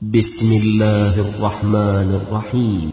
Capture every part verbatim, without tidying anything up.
بسم الله الرحمن الرحيم.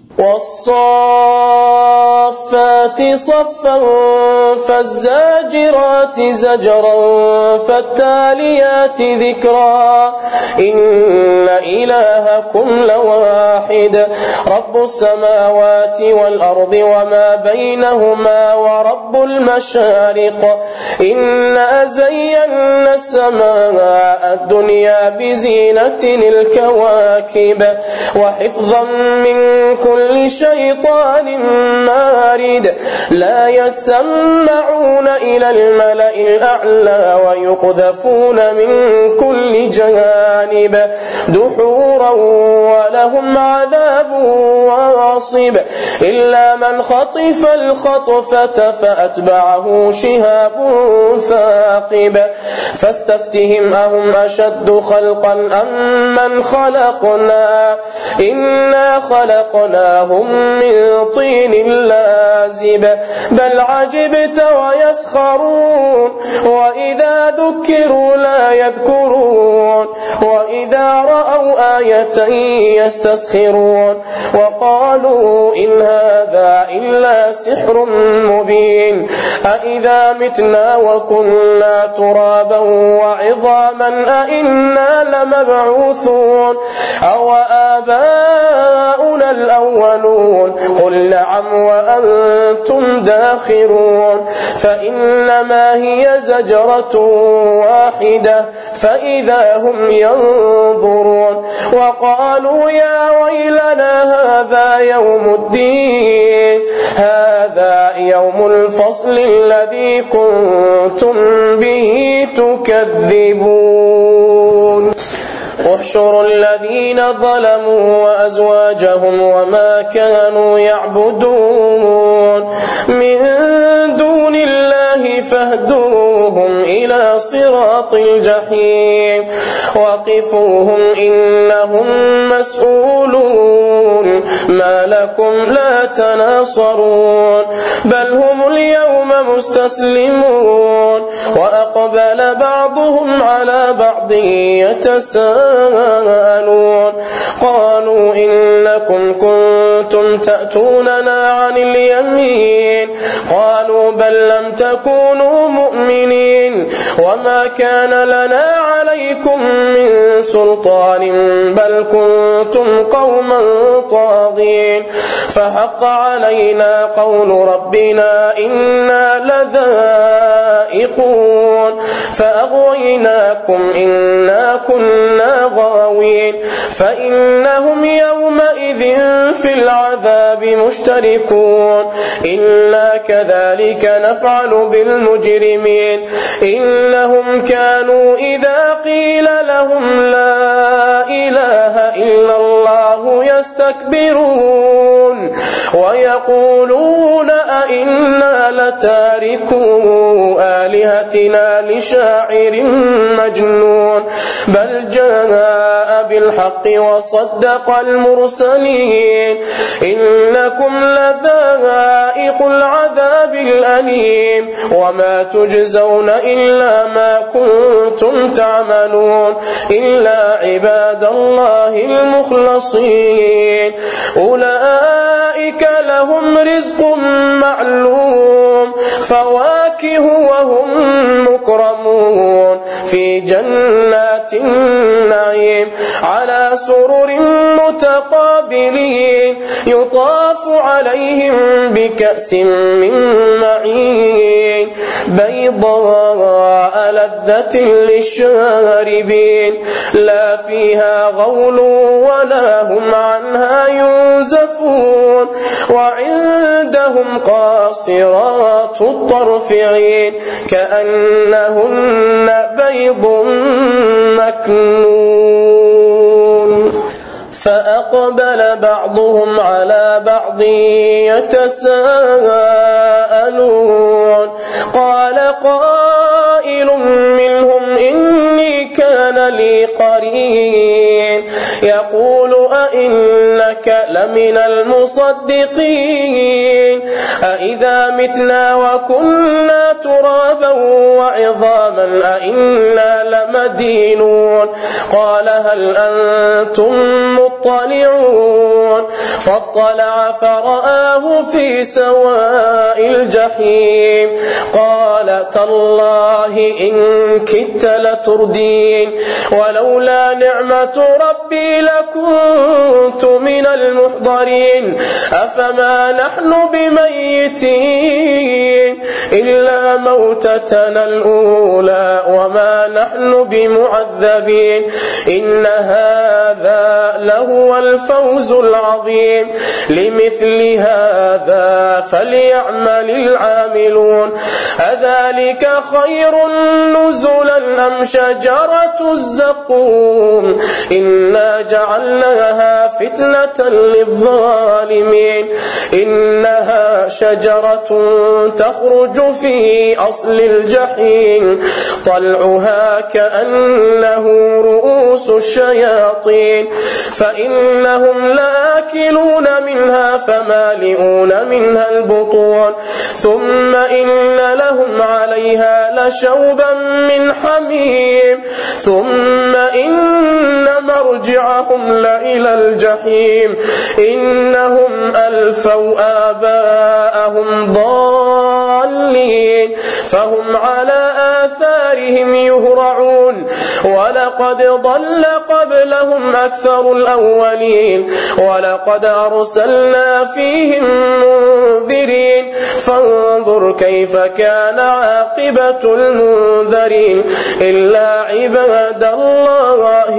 والصافات صفا فالزاجرات زجرا فالتاليات ذكرا إن إلهكم لواحد رب السماوات والأرض وما بينهما ورب المشارق إنا زينا السماء الدنيا بزينة الكواكب وحفظا من كل شيطان مارد لا يسمعون إلى الملأ الأعلى ويقذفون من كل جانب دحورا ولهم عذاب واصب إلا من خطف الخطفة فأتبعه شهاب ثاقب فاستفتهم أهم أشد خلقا أم من خلقنا إنا خلقناهم من طين لازب بل عجبت ويسخرون وإذا ذكروا لا يذكرون وإذا رأوا آية يستسخرون وقالوا إن هذا إلا سحر مبين أإذا متنا وكنا ترابا وعظاما أإنا لمبعوثون أو آباؤنا الأولون قل نعم وأنتم داخرون فإنما هي زجرة واحدة فإذا هم ينظرون وقالوا يا ويلنا هذا يوم الدين هذا يوم الفصل الذي كنتم به تكذبون احشروا الذين ظلموا وأزواجهم وما كانوا يعبدون من دون الله فاهدوهم إلى صراط الجحيم وقفوهم إنهم مسؤولون ما لكم لا تناصرون بل هم اليوم مستسلمون وأقبل بعضهم على بعض يتساءلون قالوا إنكم كنتم تأتوننا عن اليمين قالوا بل لم تكونوا مؤمنين وما كان لنا عليكم من سلطان بل كنتم قوما طاغين فحق علينا قول ربنا إنا لذائقون فأغويناكم إنا كنا غاوين فإنهم يومئذ في العذاب مشتركون إنا كذلك نفعل بالمجرمين إنهم كانوا إذا قيل لهم لا إله إلا الله يستكبرون ويقولون أئنا لتاركو آلهتنا لشاعر مجنون بل جاء بالحق وصدق المرسلين إنكم لذائق العذاب الأليم وما تجزون إلا ما كنتم تعملون إلا عباد الله المخلصين أولئك لهم رزق معلوم فواكه وهم مكرمون في جنات النعيم على سرر متقابلين يطاف عليهم بكأس من معين بيضاء لذة للشاربين لا فيها غول ولا هم عنها ينزفون وعندهم قاصرات الطرف عين كأنهن بيض مكنون فأقبل بعضهم على بعض يتساءلون قال قائل منهم إني إني كان لي قرين يقول أئنك لمن المصدقين أئذا متنا وكنا ترابا وعظاما أئنا لمدينون قال هل أنتم مطلعون فاطلع فرآه في سواء الجحيم قال تالله إن كدت لتردين ولولا نعمة ربي لكنت من المحضرين أفما نحن بميتين إلا موتتنا الأولى وما نحن بمعذبين إن هذا لهو الفوز العظيم لمثل هذا فليعمل العاملون أذلك خير نزلا أم شجرة الزقوم إنا جعلناها فتنة للظالمين إنها شجرة تخرج في أصل الجحيم طلعها كأنه رؤوس الشياطين فإنهم لآكلون منها فمالئون منها البطون ثم إن لهم عليها لشوبا من حميم ثم إن مرجعهم لإلى الجحيم إنهم ألفوا آباءهم ضالين فهم على آثارهم يهرعون ولقد ضل قبلهم أكثر الأولين ولقد أرسلنا فيهم منذرين فانظر كيف كان عاقبة المنذرين إلا عباد الله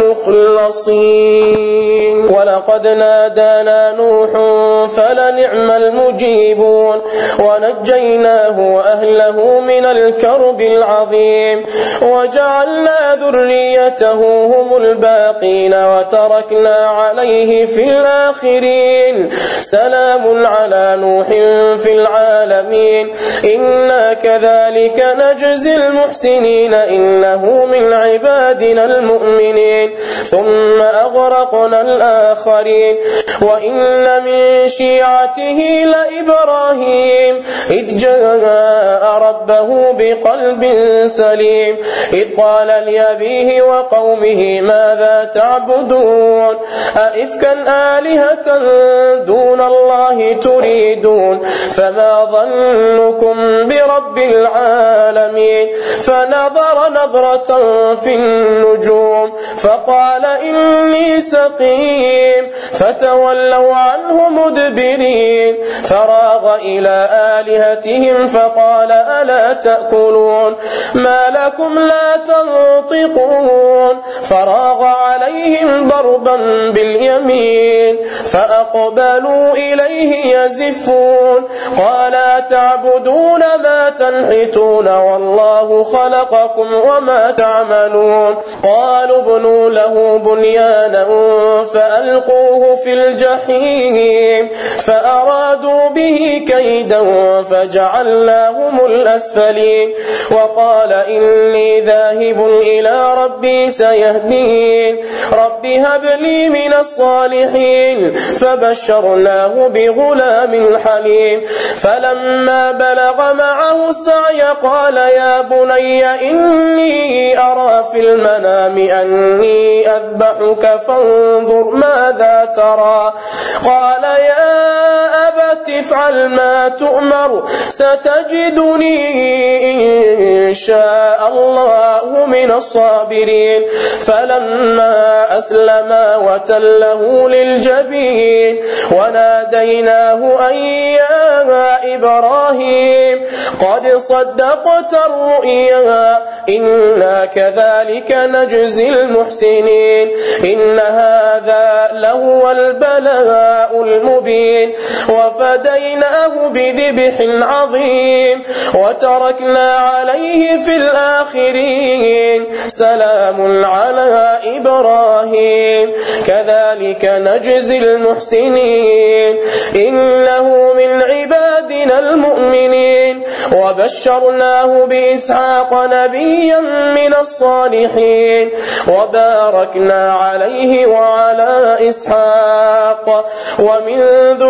المخلصين ولقد نادانا نوح فلنعم المجيبون ونجيناه وأهله من الكرب العظيم وجعلنا ذريته هم الباقين وتركنا عليه في الآخرين سلام على نوح في العالمين إنا كذلك نجزي المحسنين إنه من عبادنا المؤمنين ثم أغرقنا الآخرين وإن من شيعته لإبراهيم إذ جاء ربه بقلب سليم إذ قال لأبيه وقومه ماذا تعبدون أئفكا آلهة دون الله تريدون فما ظنكم برب العالمين فنظر نظرة في النجوم فقال إني سقيم فتولوا عنه مدبرين فراغ إلى آلهتهم فقال ألا تأكلون ما لكم لا تنطقون فراغ عليهم ضربا باليمين فأقبلوا إليه يزفون قال تعبدون ما تنحتون والله خلقكم وما تعملون قالوا ابنوا له بنيانا فألقوه في الجحيم فأرادوا به كيدا فجعلناهم الأسفلين وقال إني ذاهب إلى ربي سيهدين رب هب لي من الصالحين فبشرناه بغلام حليم فلما بلغ معه السعي قال يا بني إني أرى في المنام أني أذبحك فانظر ماذا ترى قال يا أبت افعل ما تؤمر ستجدني إن شاء الله من الصابرين فلما أسلما وتله للجبين وناديناه أن يا إبراهيم قد صدقت الرؤيا إنا كذلك نجزي المحسنين إن هذا لهو البلاء المبين وفديناه بذبح عظيم وتركنا عليه في الآخرين سلام على إبراهيم كذلك نجزي المحسنين إنه من عبادنا المؤمنين وبشرناه بإسحاق نبيا من الصالحين وباركنا عليه وعلى إسحاق ومن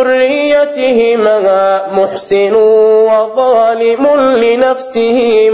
ذريتهما محسن وظالم لنفسه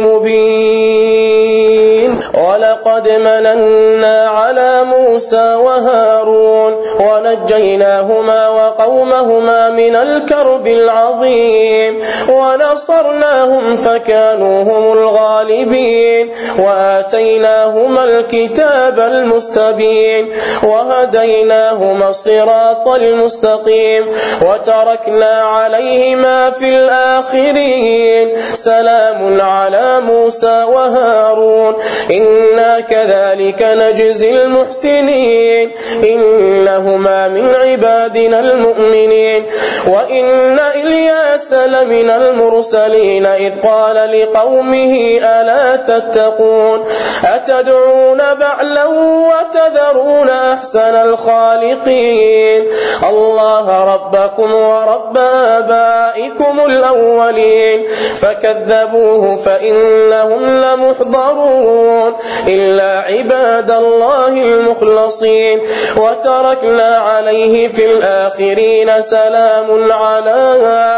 مبين. ولقد مننا على موسى وهارون ونجيناهما وقومهما من الكرب العظيم ونصرناهم فكانوا هم الغالبين وآتيناهما الكتاب المستبين وهديناهما الصراط المستقيم وتركنا عليهما في الآخرين سلام على موسى وهارون إنا كذلك نجزي المحسنين إنهما من عبادنا المؤمنين. وإن إلياس لمن المرسلين إذ قال لقومه ألا تتقون أتدعون بعلا وتذرون أحسن الخالقين الله ربكم ورب آبائكم الأولين فكذبوه فإنهم لمحضرون إلا عباد الله المخلصين وتركنا عليه في الآخرين سلام على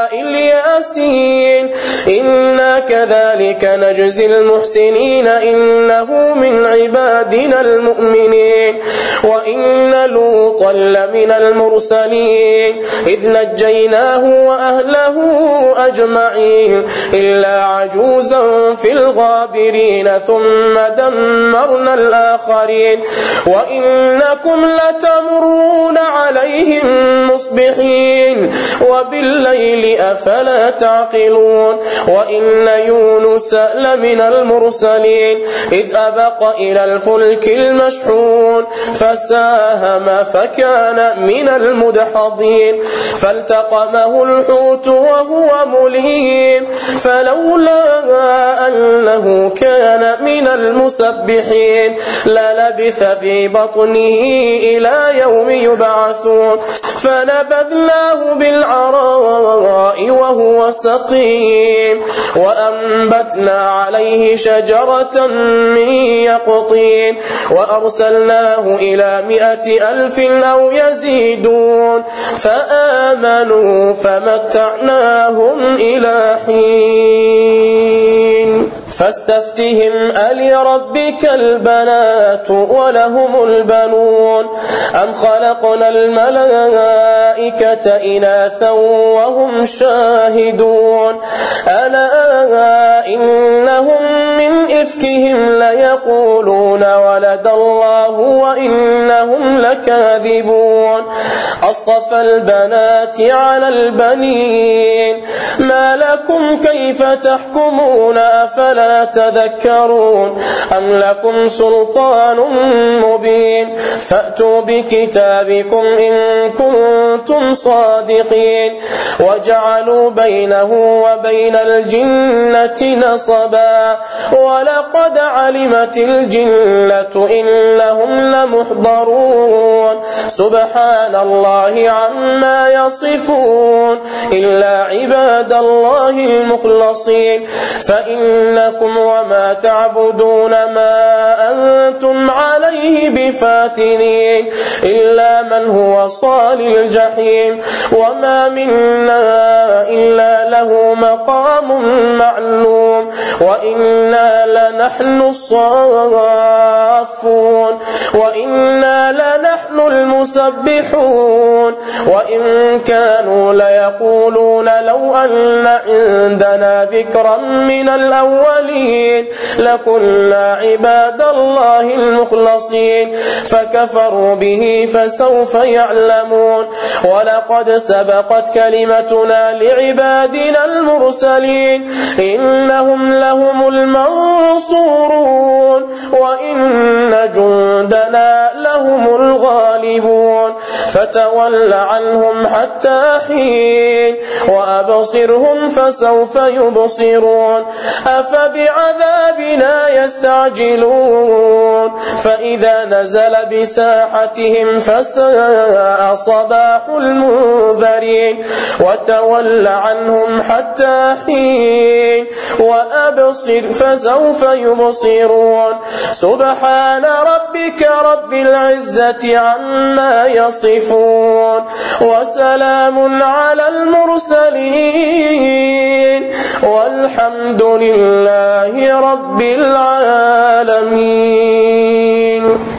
الياسين إنا كذلك نجزي المحسنين إنه من عبادنا المؤمنين. وإن لوطا لمن المرسلين إذ نجيناه وأهله أجمعين إلا عجوزا في الغابرين ثم دمرنا الآخرين وإنكم لتمرون عليهم مصبحين وبالليل أفلا تعقلون. وإن يونس لمن المرسلين إذ أبق إلى الفلك المشحون فساهم فكان من المدحضين فالتقمه الحوت وهو مليم فلولا أنه كان من المسبحين للبث في بطنه إلى يوم يبعثون فنبذناه بالعراء وهو سقيم وأنبتنا عليه شجرة من يقطين وأرسلناه إلى مئة ألف أو يزيدون فآمنوا فمتعناهم إلى حين. فاستفتهم ألربك البنات ولهم البنون أم خلقنا الملائكة إناثا وهم شاهدون ألا إنهم من إفكهم ليقولون ولد الله وإنهم لكاذبون أصطفى البنات على البنين ما لكم كيف تحكمون أفلا تذكرون أم لكم سلطان مبين فأتوا بكتابكم إن كنتم صادقين وجعلوا بينه وبين الجنة نصبا ولقد علمت الجنة إنهم لمحضرون سبحان الله عما يصفون إلا عباد الله المخلصين فإنكم وما تعبدون ما أنتم عليه بفاتنين إلا من هو صال الجحيم وما منا إلا له مقام معلوم وإنا لنحن الصافون وإنا لنحن المسبحون وإن كانوا ليقولون لو أن عندنا ذكرا من الأولين لكنا عباد الله المخلصين فكفروا به فسوف يعلمون ولقد سبقت كلمتنا لعبادنا المرسلين إنهم لهم المنصورون وإن جندنا لهم الغالبون. غالبون فتول عنهم حتى حين وأبصرهم فسوف يبصرون أفبعذابنا يستعجلون فإذا نزل بساحتهم فساء صباح المنذرين وتول عنهم حتى حين وأبصر فسوف يبصرون سبحان ربك رب العزة عما يصفون وسلام على المرسلين والحمد لله رب العالمين.